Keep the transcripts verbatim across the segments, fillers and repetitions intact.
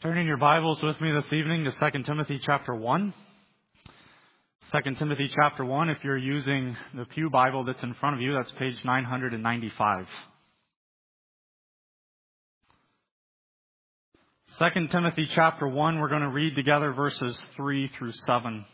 Turn in your Bibles with me this evening to Second Timothy chapter one. Second Timothy chapter one, if you're using the Pew Bible that's in front of you, that's page nine hundred ninety-five. Second Timothy chapter one, we're going to read together verses three through seven.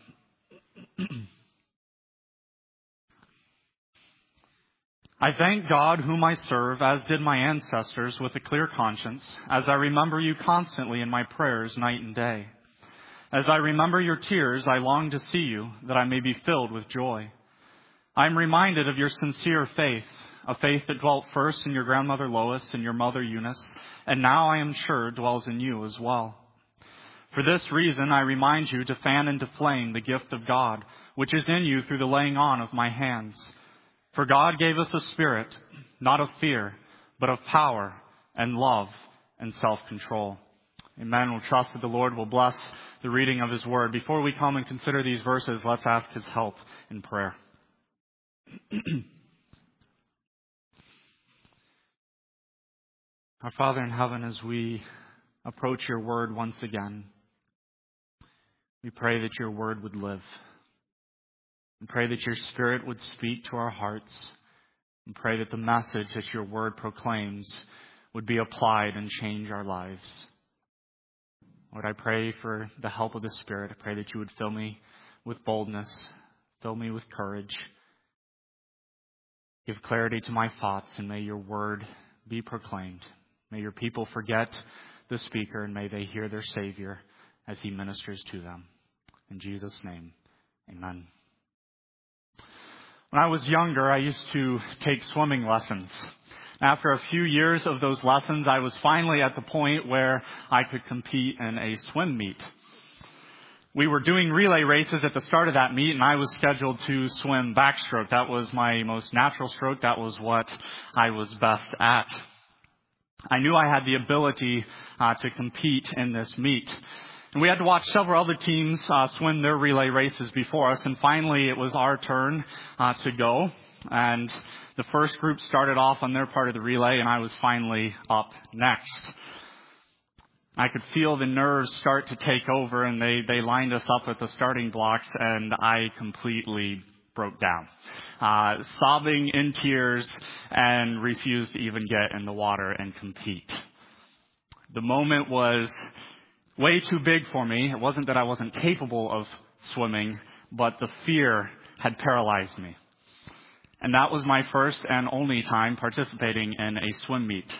I thank God whom I serve, as did my ancestors, with a clear conscience, as I remember you constantly in my prayers night and day. As I remember your tears, I long to see you, that I may be filled with joy. I am reminded of your sincere faith, a faith that dwelt first in your grandmother Lois and your mother Eunice, and now I am sure dwells in you as well. For this reason, I remind you to fan into flame the gift of God, which is in you through the laying on of my hands. For God gave us a spirit, not of fear, but of power and love and self-control. Amen. We'll trust that the Lord will bless the reading of His Word. Before we come and consider these verses, let's ask His help in prayer. Our Father in heaven, as we approach your Word once again, we pray that your Word would live. And pray that your Spirit would speak to our hearts. And pray that the message that your word proclaims would be applied and change our lives. Lord, I pray for the help of the Spirit. I pray that you would fill me with boldness. Fill me with courage. Give clarity to my thoughts, and may your word be proclaimed. May your people forget the speaker, and may they hear their Savior as he ministers to them. In Jesus' name, amen. When I was younger, I used to take swimming lessons. After a few years of those lessons, I was finally at the point where I could compete in a swim meet. We were doing relay races at the start of that meet, and I was scheduled to swim backstroke. That was my most natural stroke. That was what I was best at. I knew I had the ability uh, to compete in this meet. And we had to watch several other teams uh, swim their relay races before us. And finally, it was our turn uh, to go. And the first group started off on their part of the relay, and I was finally up next. I could feel the nerves start to take over, and they, they lined us up at the starting blocks, and I completely broke down, uh, sobbing in tears, and refused to even get in the water and compete. The moment was way too big for me. It wasn't that I wasn't capable of swimming, but the fear had paralyzed me. And that was my first and only time participating in a swim meet.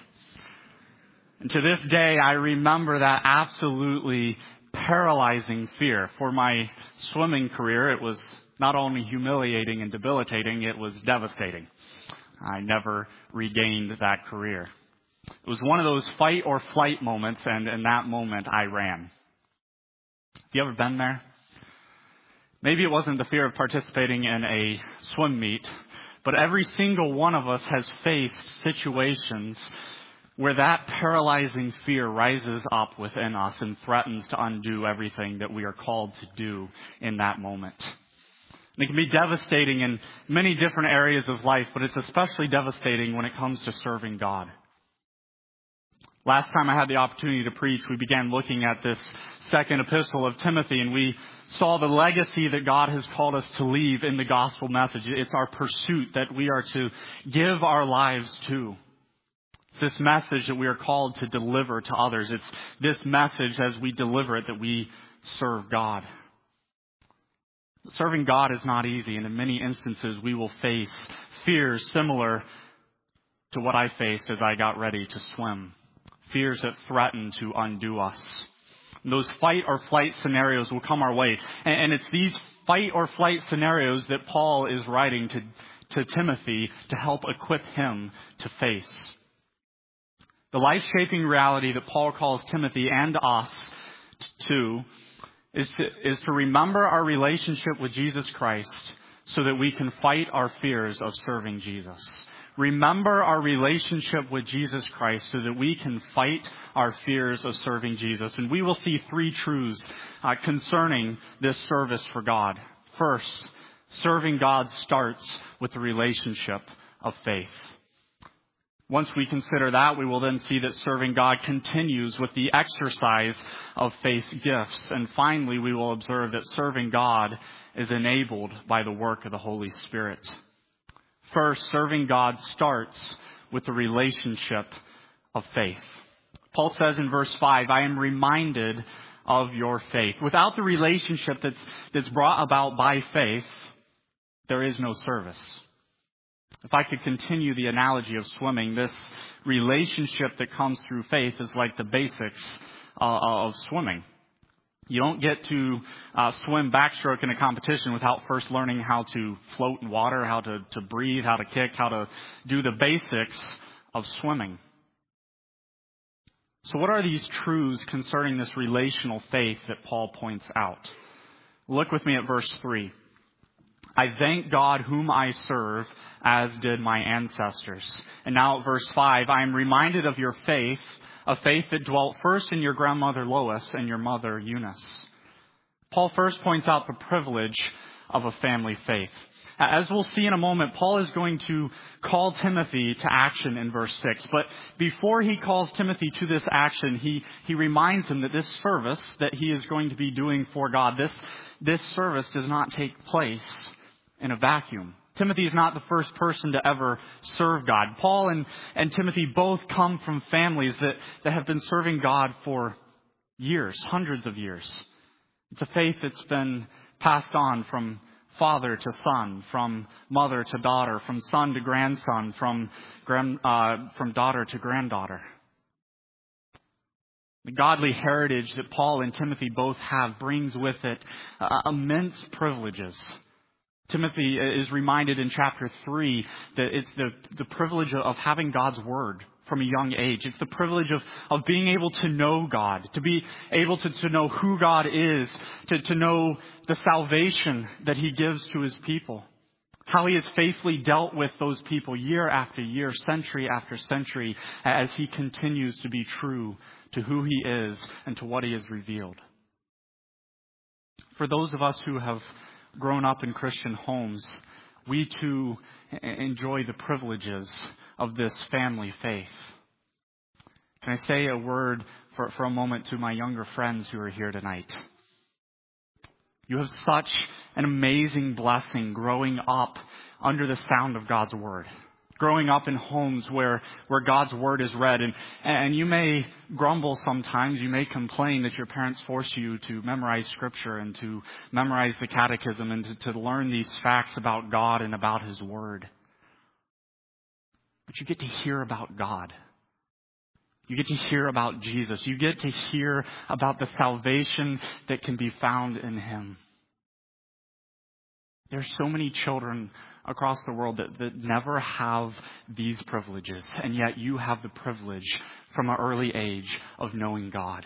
And to this day, I remember that absolutely paralyzing fear. For my swimming career, it was not only humiliating and debilitating, it was devastating. I never regained that career. It was one of those fight or flight moments, and in that moment, I ran. Have you ever been there? Maybe it wasn't the fear of participating in a swim meet, but every single one of us has faced situations where that paralyzing fear rises up within us and threatens to undo everything that we are called to do in that moment. And it can be devastating in many different areas of life, but it's especially devastating when it comes to serving God. Last time I had the opportunity to preach, we began looking at this second epistle of Timothy, and we saw the legacy that God has called us to leave in the gospel message. It's our pursuit that we are to give our lives to. It's this message that we are called to deliver to others. It's this message as we deliver it that we serve God. Serving God is not easy, and in many instances we will face fears similar to what I faced as I got ready to swim. Fears that threaten to undo us. And those fight or flight scenarios will come our way. And it's these fight or flight scenarios that Paul is writing to, to Timothy to help equip him to face. The life-shaping reality that Paul calls Timothy and us to is to, is to remember our relationship with Jesus Christ so that we can fight our fears of serving Jesus. Remember our relationship with Jesus Christ so that we can fight our fears of serving Jesus. And we will see three truths uh, concerning this service for God. First, serving God starts with the relationship of faith. Once we consider that, we will then see that serving God continues with the exercise of faith gifts. And finally, we will observe that serving God is enabled by the work of the Holy Spirit. First, serving God starts with the relationship of faith. Paul says in verse five, I am reminded of your faith. Without the relationship that's, that's brought about by faith, there is no service. If I could continue the analogy of swimming, this relationship that comes through faith is like the basics uh, of swimming. You don't get to uh, swim backstroke in a competition without first learning how to float in water, how to, to breathe, how to kick, how to do the basics of swimming. So what are these truths concerning this relational faith that Paul points out? Look with me at verse three. I thank God whom I serve, as did my ancestors. And now at verse five, I am reminded of your faith, a faith that dwelt first in your grandmother Lois and your mother Eunice. Paul first points out the privilege of a family faith. As we'll see in a moment, Paul is going to call Timothy to action in verse six. But before he calls Timothy to this action, he, he reminds him that this service that he is going to be doing for God, this, this service does not take place in a vacuum. Timothy is not the first person to ever serve God. Paul and, and Timothy both come from families that, that have been serving God for years, hundreds of years. It's a faith that's been passed on from father to son, from mother to daughter, from son to grandson, from grand, uh, from daughter to granddaughter. The godly heritage that Paul and Timothy both have brings with it uh, immense privileges. Timothy is reminded in chapter three that it's the, the privilege of having God's word from a young age. It's the privilege of, of being able to know God, to be able to, to know who God is, to, to know the salvation that he gives to his people, how he has faithfully dealt with those people year after year, century after century, as he continues to be true to who he is and to what he has revealed. For those of us who have grown up in Christian homes, we too enjoy the privileges of this family faith. Can I say a word for, for a moment to my younger friends who are here tonight? You have such an amazing blessing growing up under the sound of God's word. Growing up in homes where, where God's word is read. And, and you may grumble sometimes, you may complain that your parents force you to memorize scripture and to memorize the catechism and to, to learn these facts about God and about his word. But you get to hear about God. You get to hear about Jesus. You get to hear about the salvation that can be found in him. There's so many children across the world that, that never have these privileges, and yet you have the privilege from an early age of knowing God.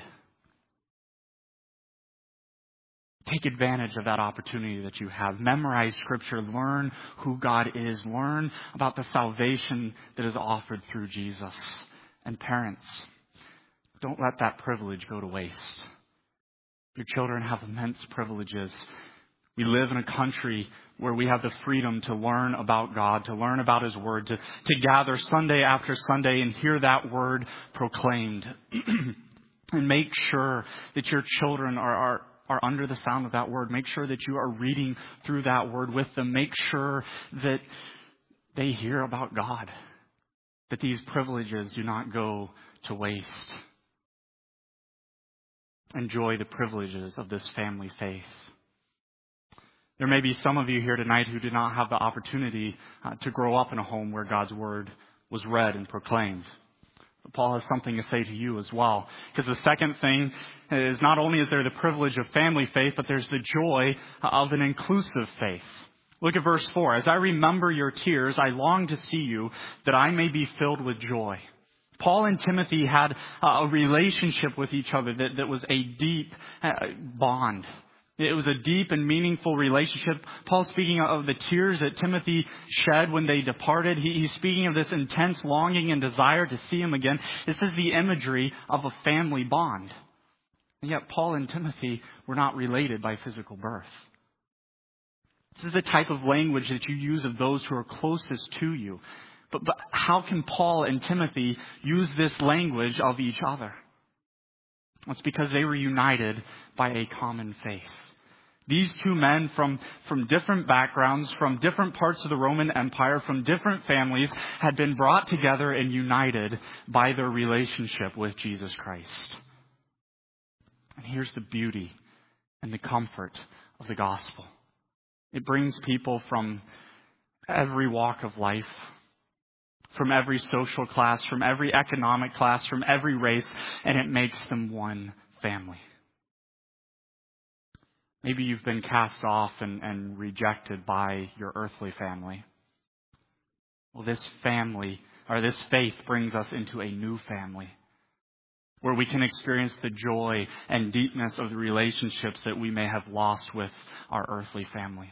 Take advantage of that opportunity that you have. Memorize scripture. Learn who God is. Learn about the salvation that is offered through Jesus. And parents, don't let that privilege go to waste. Your children have immense privileges. We live in a country where we have the freedom to learn about God, to learn about his word, to, to gather Sunday after Sunday and hear that word proclaimed. And make sure that your children are, are, are under the sound of that word. Make sure that you are reading through that word with them. Make sure that they hear about God, that these privileges do not go to waste. Enjoy the privileges of this family faith. There may be some of you here tonight who did not have the opportunity uh, to grow up in a home where God's word was read and proclaimed. But Paul has something to say to you as well. Because the second thing is, not only is there the privilege of family faith, but there's the joy of an inclusive faith. Look at verse four. As I remember your tears, I long to see you, that I may be filled with joy. Paul and Timothy had a relationship with each other that, that was a deep bond. It was a deep and meaningful relationship. Paul's speaking of the tears that Timothy shed when they departed. He, he's speaking of this intense longing and desire to see him again. This is the imagery of a family bond. And yet Paul and Timothy were not related by physical birth. This is the type of language that you use of those who are closest to you. But, but how can Paul and Timothy use this language of each other? Well, it's because they were united by a common faith. These two men from, from different backgrounds, from different parts of the Roman Empire, from different families, had been brought together and united by their relationship with Jesus Christ. And here's the beauty and the comfort of the gospel. It brings people from every walk of life, from every social class, from every economic class, from every race, and it makes them one family. Maybe you've been cast off and, and rejected by your earthly family. Well, this family, or this faith, brings us into a new family where we can experience the joy and deepness of the relationships that we may have lost with our earthly family.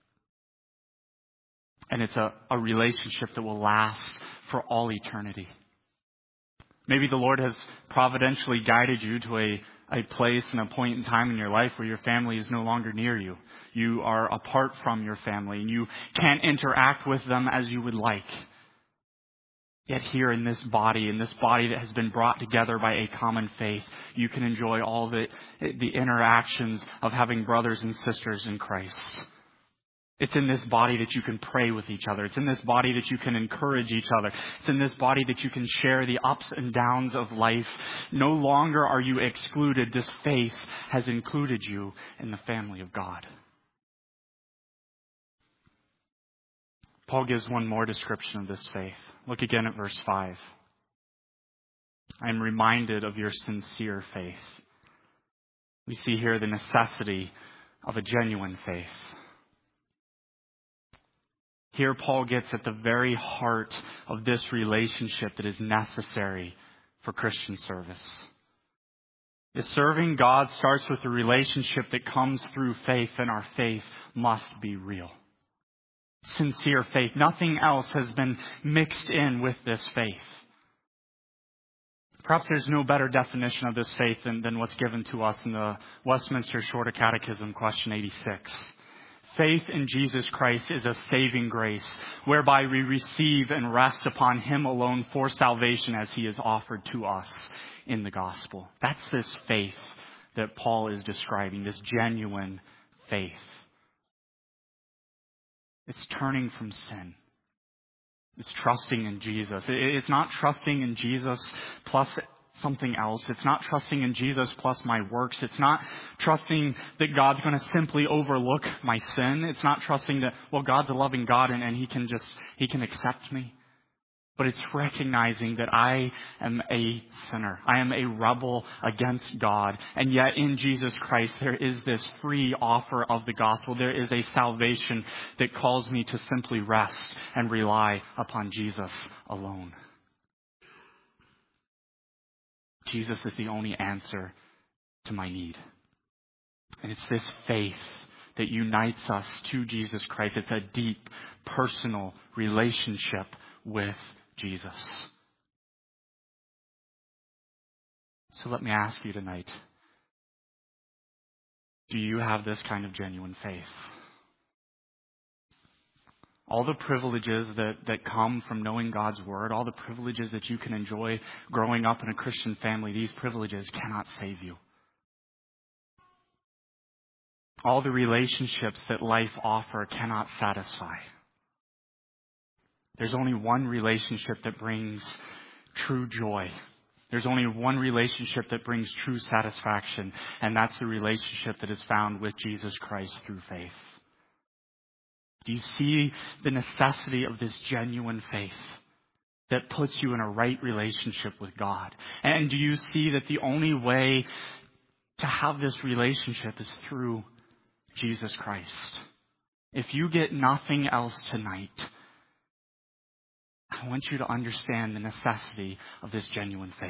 And it's a, a relationship that will last for all eternity. Maybe the Lord has providentially guided you to a, a place and a point in time in your life where your family is no longer near you. You are apart from your family and you can't interact with them as you would like. Yet here in this body, in this body that has been brought together by a common faith, you can enjoy all the, the interactions of having brothers and sisters in Christ. It's in this body that you can pray with each other. It's in this body that you can encourage each other. It's in this body that you can share the ups and downs of life. No longer are you excluded. This faith has included you in the family of God. Paul gives one more description of this faith. Look again at verse five. I am reminded of your sincere faith. We see here the necessity of a genuine faith. Here Paul gets at the very heart of this relationship that is necessary for Christian service. The serving God starts with a relationship that comes through faith, and our faith must be real. Sincere faith. Nothing else has been mixed in with this faith. Perhaps there's no better definition of this faith than, than what's given to us in the Westminster Shorter Catechism, question eighty-six. Faith in Jesus Christ is a saving grace, whereby we receive and rest upon Him alone for salvation as He is offered to us in the gospel. That's this faith that Paul is describing, this genuine faith. It's turning from sin. It's trusting in Jesus. It's not trusting in Jesus plus something else. It's not trusting in Jesus plus my works. It's not trusting that God's going to simply overlook my sin. It's not trusting that, well, God's a loving God and, and He can just, He can accept me. But it's recognizing that I am a sinner. I am a rebel against God. And yet in Jesus Christ, there is this free offer of the gospel. There is a salvation that calls me to simply rest and rely upon Jesus alone. Jesus is the only answer to my need. And it's this faith that unites us to Jesus Christ. It's a deep, personal relationship with Jesus. So let me ask you tonight, do you have this kind of genuine faith? All the privileges that, that come from knowing God's Word, all the privileges that you can enjoy growing up in a Christian family, these privileges cannot save you. All the relationships that life offers cannot satisfy. There's only one relationship that brings true joy. There's only one relationship that brings true satisfaction, and that's the relationship that is found with Jesus Christ through faith. Do you see the necessity of this genuine faith that puts you in a right relationship with God? And do you see that the only way to have this relationship is through Jesus Christ? If you get nothing else tonight, I want you to understand the necessity of this genuine faith.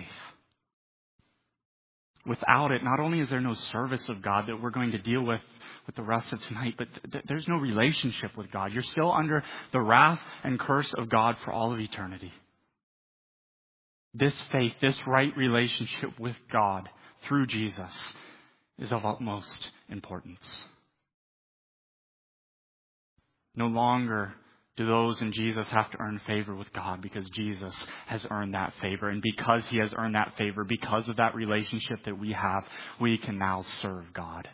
Without it, not only is there no service of God that we're going to deal with with the rest of tonight, but th- there's no relationship with God. You're still under the wrath and curse of God for all of eternity. This faith, this right relationship with God through Jesus is of utmost importance. No longer Do those in Jesus have to earn favor with God? Because Jesus has earned that favor. And because he has earned that favor, because of that relationship that we have, we can now serve God.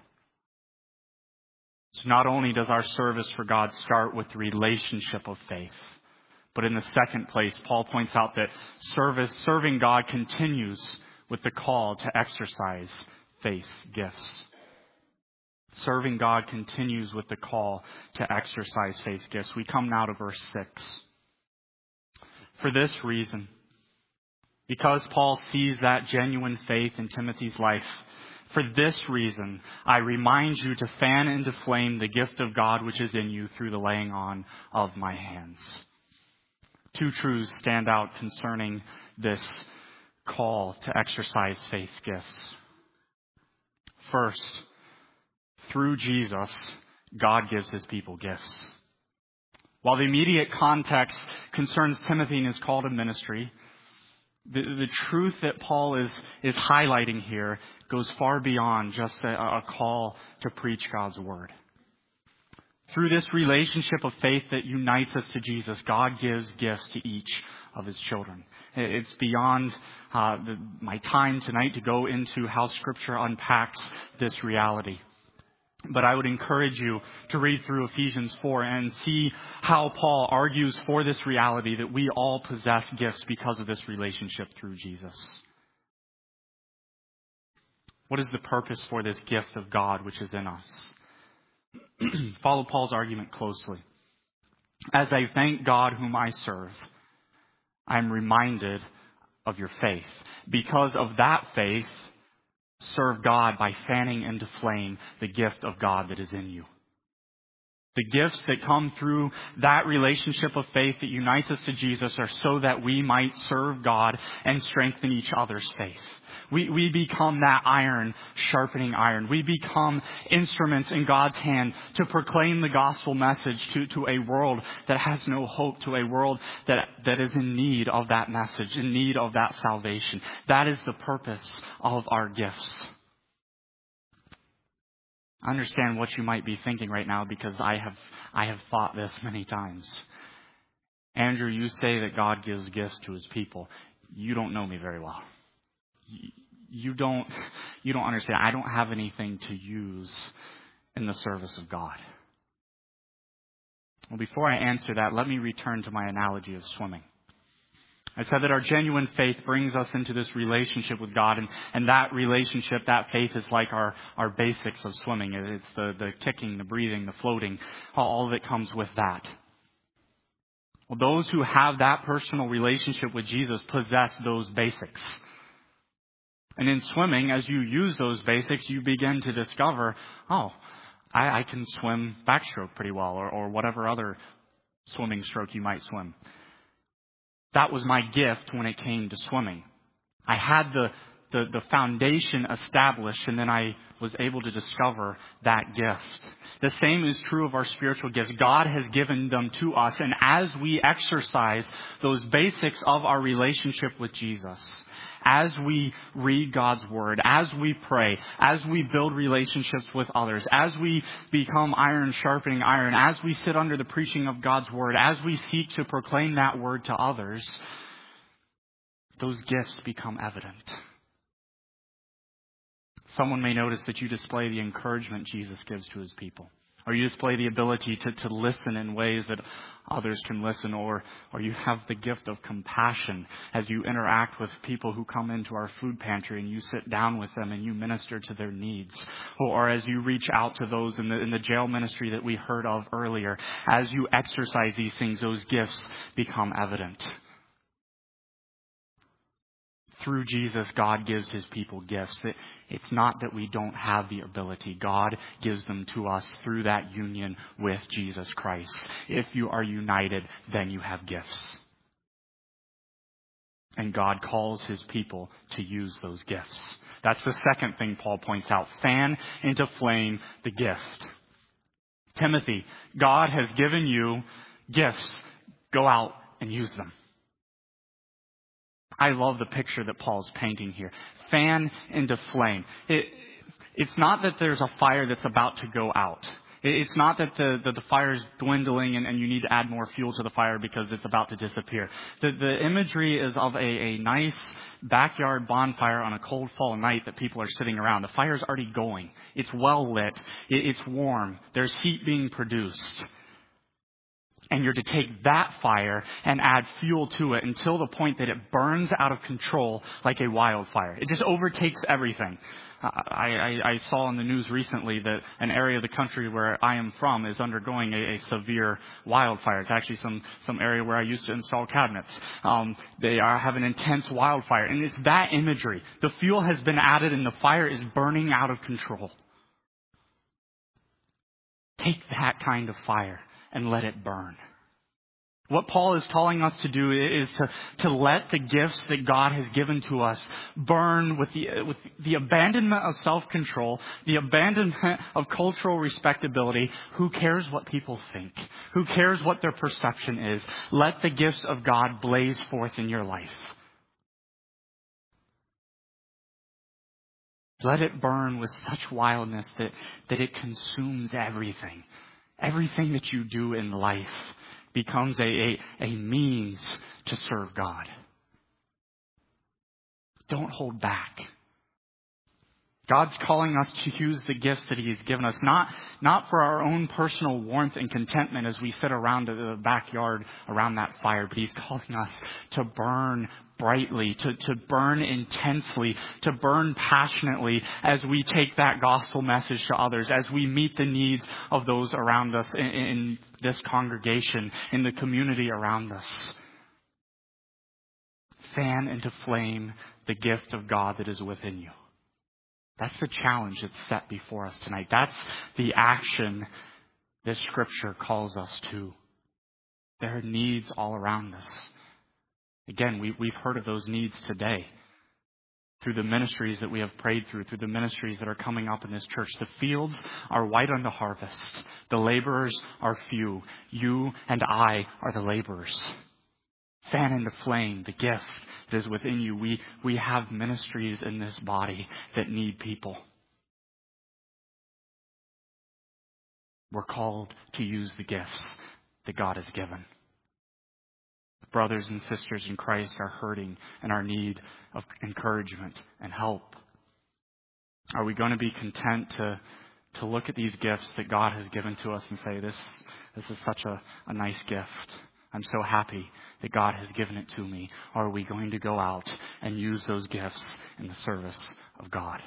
So not only does our service for God start with the relationship of faith, but in the second place, Paul points out that service, serving God continues with the call to exercise faith gifts. Serving God continues with the call to exercise faith gifts. We come now to verse six. For this reason, because Paul sees that genuine faith in Timothy's life, for this reason, I remind you to fan into flame the gift of God which is in you through the laying on of my hands. Two truths stand out concerning this call to exercise faith gifts. First, through Jesus, God gives his people gifts. While the immediate context concerns Timothy and his call to ministry, the, the truth that Paul is, is highlighting here goes far beyond just a, a call to preach God's word. Through this relationship of faith that unites us to Jesus, God gives gifts to each of his children. It's beyond uh, the, my time tonight to go into how Scripture unpacks this reality. But I would encourage you to read through Ephesians four and see how Paul argues for this reality that we all possess gifts because of this relationship through Jesus. What is the purpose for this gift of God which is in us? Follow Paul's argument closely. As I thank God whom I serve, I am reminded of your faith. Because of that faith, serve God by fanning into flame the gift of God that is in you. The gifts that come through that relationship of faith that unites us to Jesus are so that we might serve God and strengthen each other's faith. We, we become that iron sharpening iron. We become instruments in God's hand to proclaim the gospel message to, to a world that has no hope, to a world that, that is in need of that message, in need of that salvation. That is the purpose of our gifts. I understand what you might be thinking right now because I have I have thought this many times. Andrew, you say that God gives gifts to his people. You don't know me very well. You don't you don't understand. I don't have anything to use in the service of God. Well, before I answer that, let me return to my analogy of swimming. I said that our genuine faith brings us into this relationship with God, and, and that relationship, that faith is like our, our basics of swimming. It's the, the kicking, the breathing, the floating, all that comes with that. Well, those who have that personal relationship with Jesus possess those basics. And in swimming, as you use those basics, you begin to discover, oh, I, I can swim backstroke pretty well, or, or whatever other swimming stroke you might swim. That was my gift when it came to swimming. I had the, the, the foundation established, and then I was able to discover that gift. The same is true of our spiritual gifts. God has given them to us, and as we exercise those basics of our relationship with Jesus, as we read God's word, as we pray, as we build relationships with others, as we become iron sharpening iron, as we sit under the preaching of God's word, as we seek to proclaim that word to others, those gifts become evident. Someone may notice that you display the encouragement Jesus gives to his people. Or you display the ability to, to listen in ways that others can listen. Or, or you have the gift of compassion as you interact with people who come into our food pantry and you sit down with them and you minister to their needs. Or, or as you reach out to those in the, in the jail ministry that we heard of earlier. As you exercise these things, those gifts become evident. Through Jesus, God gives his people gifts. It, it's not that we don't have the ability. God gives them to us through that union with Jesus Christ. If you are united, then you have gifts. And God calls his people to use those gifts. That's the second thing Paul points out. Fan into flame the gift. Timothy, God has given you gifts. Go out and use them. I love the picture that Paul's painting here. Fan into flame. It, it's not that there's a fire that's about to go out. It's not that the, that the fire is dwindling and, and you need to add more fuel to the fire because it's about to disappear. The, the imagery is of a, a nice backyard bonfire on a cold fall night that people are sitting around. The fire's already going. It's well lit. It, it's warm. There's heat being produced. And you're to take that fire and add fuel to it until the point that it burns out of control like a wildfire. It just overtakes everything. I, I, I saw in the news recently that an area of the country where I am from is undergoing a, a severe wildfire. It's actually some, some area where I used to install cabinets. Um, they are, have an intense wildfire. And it's that imagery. The fuel has been added and the fire is burning out of control. Take that kind of fire and let it burn. What Paul is calling us to do is to, to let the gifts that God has given to us burn with the, with the abandonment of self-control, the abandonment of cultural respectability. Who cares what people think? Who cares what their perception is? Let the gifts of God blaze forth in your life. Let it burn with such wildness that, that it consumes everything. Everything that you do in life becomes a, a, a means to serve God. Don't hold back. God's calling us to use the gifts that He has given us, not, not for our own personal warmth and contentment as we sit around the backyard around that fire, but He's calling us to burn brightly, to, to burn intensely, to burn passionately as we take that gospel message to others, as we meet the needs of those around us in, in this congregation, in the community around us. Fan into flame the gift of God that is within you. That's the challenge that's set before us tonight. That's the action this Scripture calls us to. There are needs all around us. Again, we, we've heard of those needs today through the ministries that we have prayed through, through the ministries that are coming up in this church. The fields are white unto harvest. The laborers are few. You and I are the laborers. Fan into flame the gift that is within you. We, we have ministries in this body that need people. We're called to use the gifts that God has given. Brothers and sisters in Christ are hurting and are in need of encouragement and help. Are we going to be content to, to look at these gifts that God has given to us and say, this, this is such a, a nice gift. I'm so happy that God has given it to me. Or are we going to go out and use those gifts in the service of God?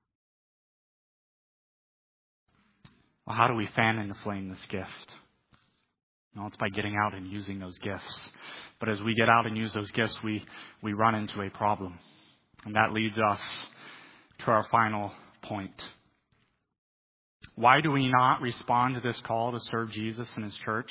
Well, how do we fan into flame this gift? No, it's by getting out and using those gifts. But as we get out and use those gifts, we, we run into a problem. And that leads us to our final point. Why do we not respond to this call to serve Jesus and His church?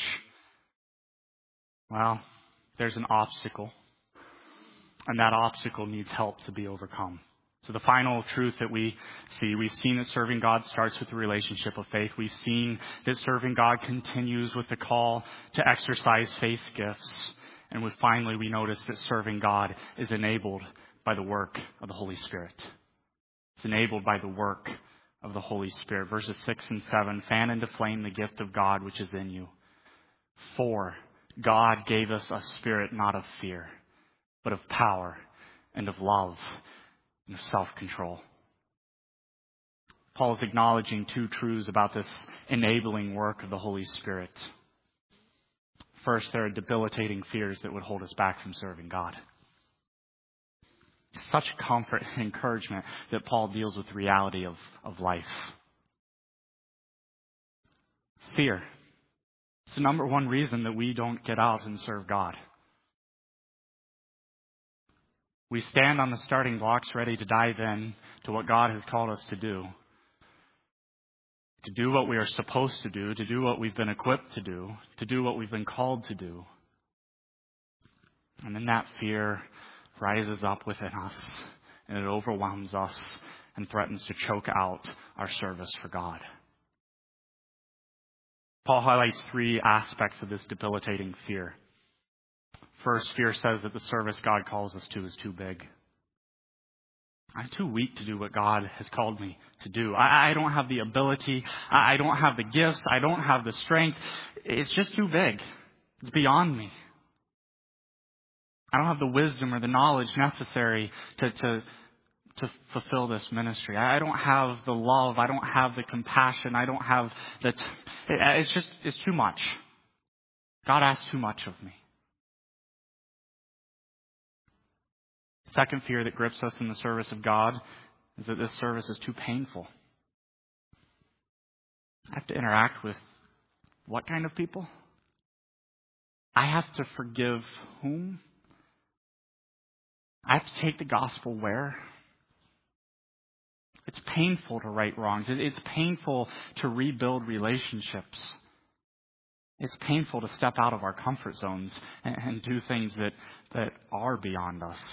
Well, there's an obstacle. And that obstacle needs help to be overcome. So the final truth that we see, we've seen that serving God starts with the relationship of faith. We've seen that serving God continues with the call to exercise faith gifts. And we finally, we notice that serving God is enabled by the work of the Holy Spirit. It's enabled by the work of the Holy Spirit. Verses six and seven, fan into flame the gift of God which is in you. For God gave us a spirit not of fear, but of power and of love and of self-control. Paul's acknowledging two truths about this enabling work of the Holy Spirit. First, there are debilitating fears that would hold us back from serving God. Such comfort and encouragement that Paul deals with the reality of, of life. Fear. It's the number one reason that we don't get out and serve God. We stand on the starting blocks ready to dive in to what God has called us to do. To do what we are supposed to do, to do what we've been equipped to do, to do what we've been called to do. And then that fear rises up within us and it overwhelms us and threatens to choke out our service for God. Paul highlights three aspects of this debilitating fear. First, fear says that the service God calls us to is too big. I'm too weak to do what God has called me to do. I, I don't have the ability. I, I don't have the gifts. I don't have the strength. It's just too big. It's beyond me. I don't have the wisdom or the knowledge necessary to, to, to fulfill this ministry. I don't have the love. I don't have the compassion. I don't have the, t- it's just, it's too much. God asks too much of me. Second fear that grips us in the service of God is that this service is too painful. I have to interact with what kind of people? I have to forgive whom? I have to take the gospel where? It's painful to right wrongs. It's painful to rebuild relationships. It's painful to step out of our comfort zones and, and do things that, that are beyond us.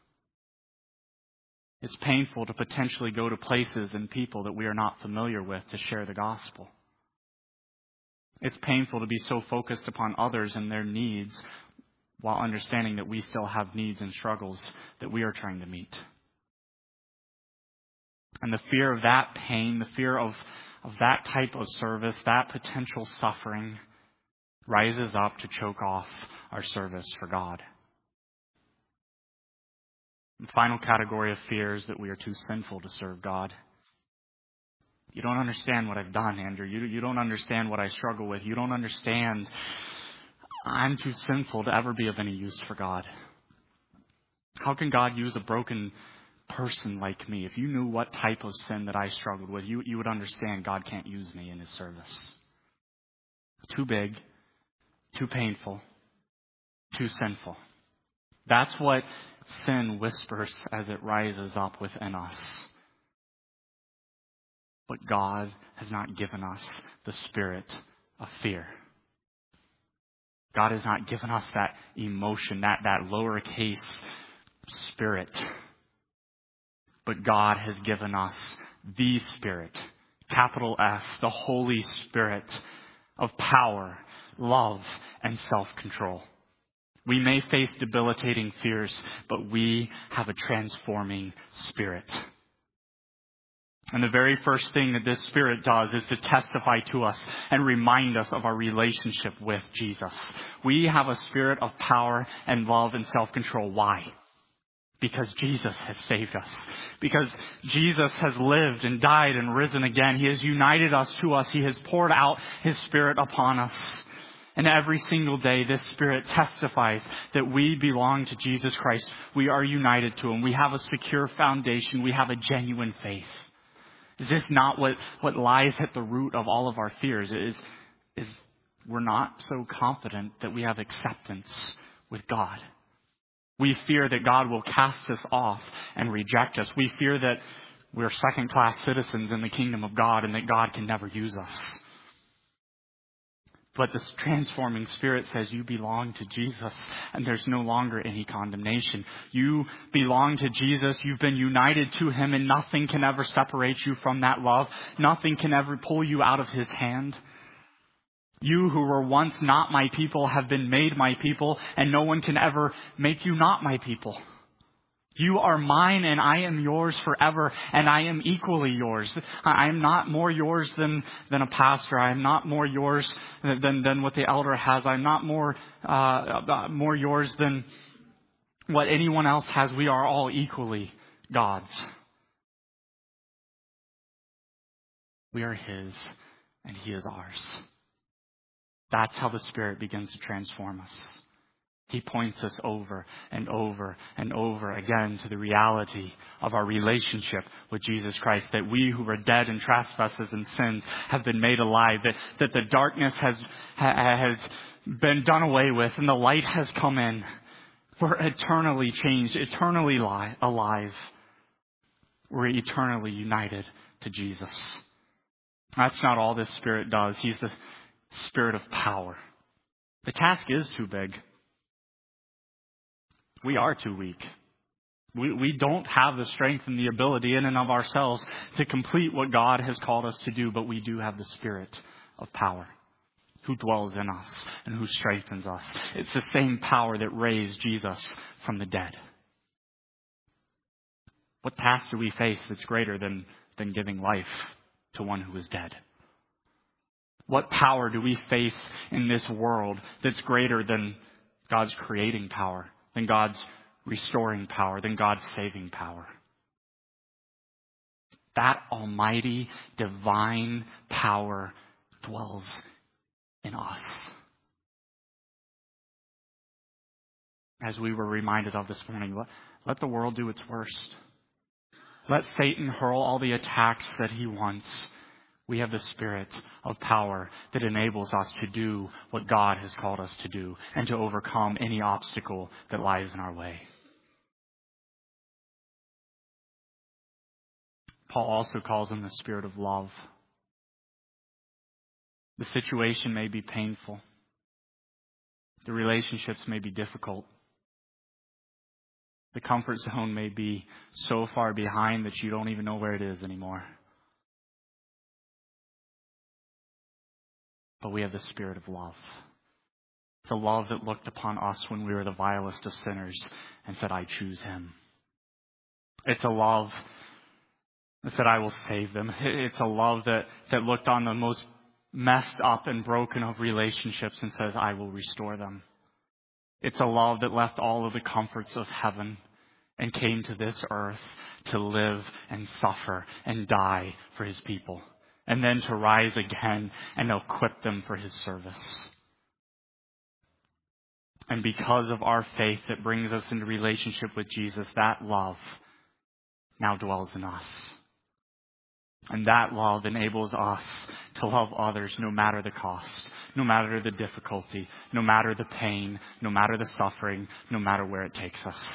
It's painful to potentially go to places and people that we are not familiar with to share the gospel. It's painful to be so focused upon others and their needs while understanding that we still have needs and struggles that we are trying to meet. And the fear of that pain, the fear of, of that type of service, that potential suffering rises up to choke off our service for God. The final category of fear is that we are too sinful to serve God. You don't understand what I've done, Andrew. You, you don't understand what I struggle with. You don't understand. I'm too sinful to ever be of any use for God. How can God use a broken person like me? If you knew what type of sin that I struggled with, you, you would understand God can't use me in His service. Too big, too painful, too sinful. That's what sin whispers as it rises up within us. But God has not given us the spirit of fear. God has not given us that emotion, that, that lowercase spirit. But God has given us the Spirit, capital S, the Holy Spirit of power, love, and self-control. We may face debilitating fears, but we have a transforming Spirit. And the very first thing that this Spirit does is to testify to us and remind us of our relationship with Jesus. We have a spirit of power and love and self-control. Why? Because Jesus has saved us. Because Jesus has lived and died and risen again. He has united us to us. He has poured out His Spirit upon us. And every single day, this Spirit testifies that we belong to Jesus Christ. We are united to Him. We have a secure foundation. We have a genuine faith. Is this not what, what lies at the root of all of our fears? Is, is we're not so confident that we have acceptance with God. We fear that God will cast us off and reject us. We fear that we're second-class citizens in the kingdom of God and that God can never use us. But this transforming Spirit says you belong to Jesus and there's no longer any condemnation. You belong to Jesus. You've been united to Him and nothing can ever separate you from that love. Nothing can ever pull you out of His hand. You who were once not my people have been made my people, and no one can ever make you not my people. You are mine and I am yours forever, and I am equally yours. I am not more yours than, than a pastor. I am not more yours than, than what the elder has. I'm not more, uh, more yours than what anyone else has. We are all equally God's. We are His and He is ours. That's how the Spirit begins to transform us. He points us over and over and over again to the reality of our relationship with Jesus Christ, that we who were dead in trespasses and sins have been made alive, that, that the darkness has, has been done away with and the light has come in. We're eternally changed, eternally li- alive. We're eternally united to Jesus. That's not all this Spirit does. He's the Spirit of power. The task is too big. We are too weak. We, we don't have the strength and the ability in and of ourselves to complete what God has called us to do, but we do have the Spirit of power who dwells in us and who strengthens us. It's the same power that raised Jesus from the dead. What task do we face that's greater than, than giving life to one who is dead? What power do we face in this world that's greater than God's creating power, than God's restoring power, than God's saving power? That almighty, divine power dwells in us. As we were reminded of this morning, let, let the world do its worst. Let Satan hurl all the attacks that he wants. We have the Spirit of power that enables us to do what God has called us to do and to overcome any obstacle that lies in our way. Paul also calls him the Spirit of love. The situation may be painful. The relationships may be difficult. The comfort zone may be so far behind that you don't even know where it is anymore. But we have the Spirit of love. It's a love that looked upon us when we were the vilest of sinners and said, I choose him. It's a love that said, I will save them. It's a love that, that looked on the most messed up and broken of relationships and says, I will restore them. It's a love that left all of the comforts of heaven and came to this earth to live and suffer and die for his people, and then to rise again and equip them for his service. And because of our faith that brings us into relationship with Jesus, that love now dwells in us. And that love enables us to love others no matter the cost, no matter the difficulty, no matter the pain, no matter the suffering, no matter where it takes us.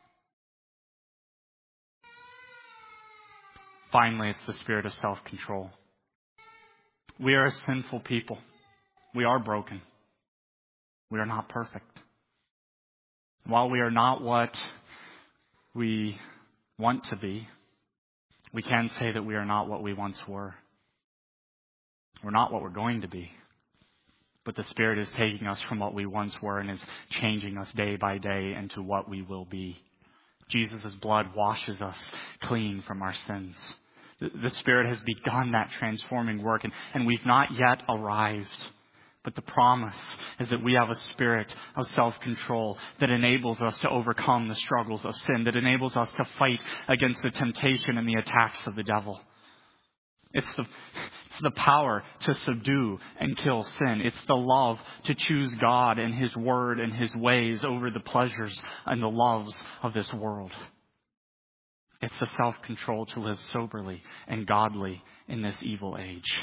Finally, it's the spirit of self-control. We are a sinful people. We are broken. We are not perfect. While we are not what we want to be, we can say that we are not what we once were. We're not what we're going to be. But the Spirit is taking us from what we once were and is changing us day by day into what we will be. Jesus' blood washes us clean from our sins. The Spirit has begun that transforming work, and, and we've not yet arrived. But the promise is that we have a spirit of self-control that enables us to overcome the struggles of sin, that enables us to fight against the temptation and the attacks of the devil. It's the, it's the power to subdue and kill sin. It's the love to choose God and his word and his ways over the pleasures and the loves of this world. It's the self-control to live soberly and godly in this evil age.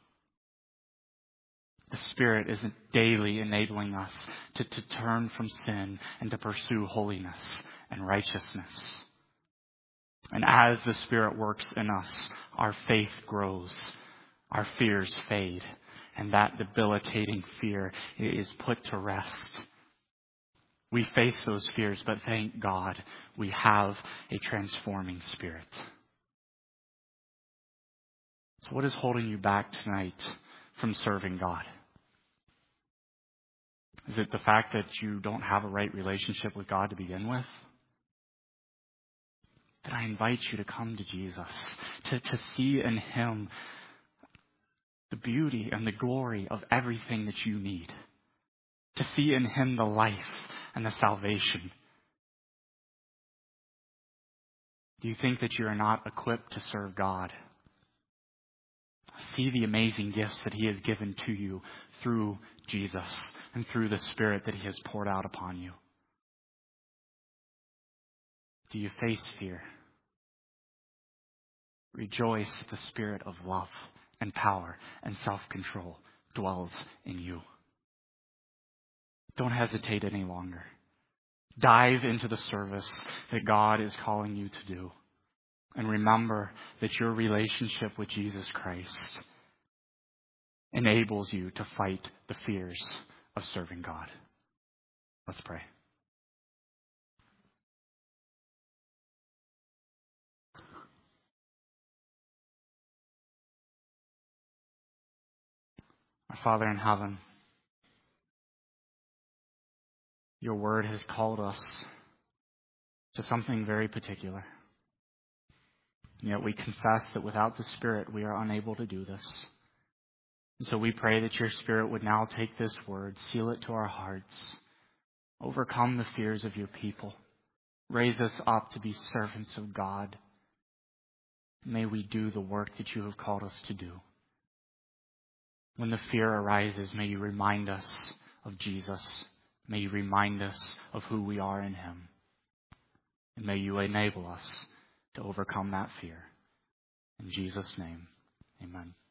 The Spirit is daily enabling us to, to turn from sin and to pursue holiness and righteousness. And as the Spirit works in us, our faith grows, our fears fade, and that debilitating fear is put to rest. We face those fears, but thank God we have a transforming Spirit. So what is holding you back tonight from serving God? Is it the fact that you don't have a right relationship with God to begin with? Then I invite you to come to Jesus, to, to see in him the beauty and the glory of everything that you need, to see in him the life and the salvation. Do you think that you are not equipped to serve God? See the amazing gifts that he has given to you through Jesus and through the Spirit that he has poured out upon you. Do you face fear? Rejoice that the Spirit of love and power and self-control dwells in you. Don't hesitate any longer. Dive into the service that God is calling you to do. And remember that your relationship with Jesus Christ enables you to fight the fears of serving God. Let's pray. Our Father in heaven, your word has called us to something very particular. And yet we confess that without the Spirit, we are unable to do this. And so we pray that your Spirit would now take this word, seal it to our hearts, overcome the fears of your people, raise us up to be servants of God. May we do the work that you have called us to do. When the fear arises, may you remind us of Jesus. May you remind us of who we are in him. And may you enable us to overcome that fear. In Jesus' name, amen.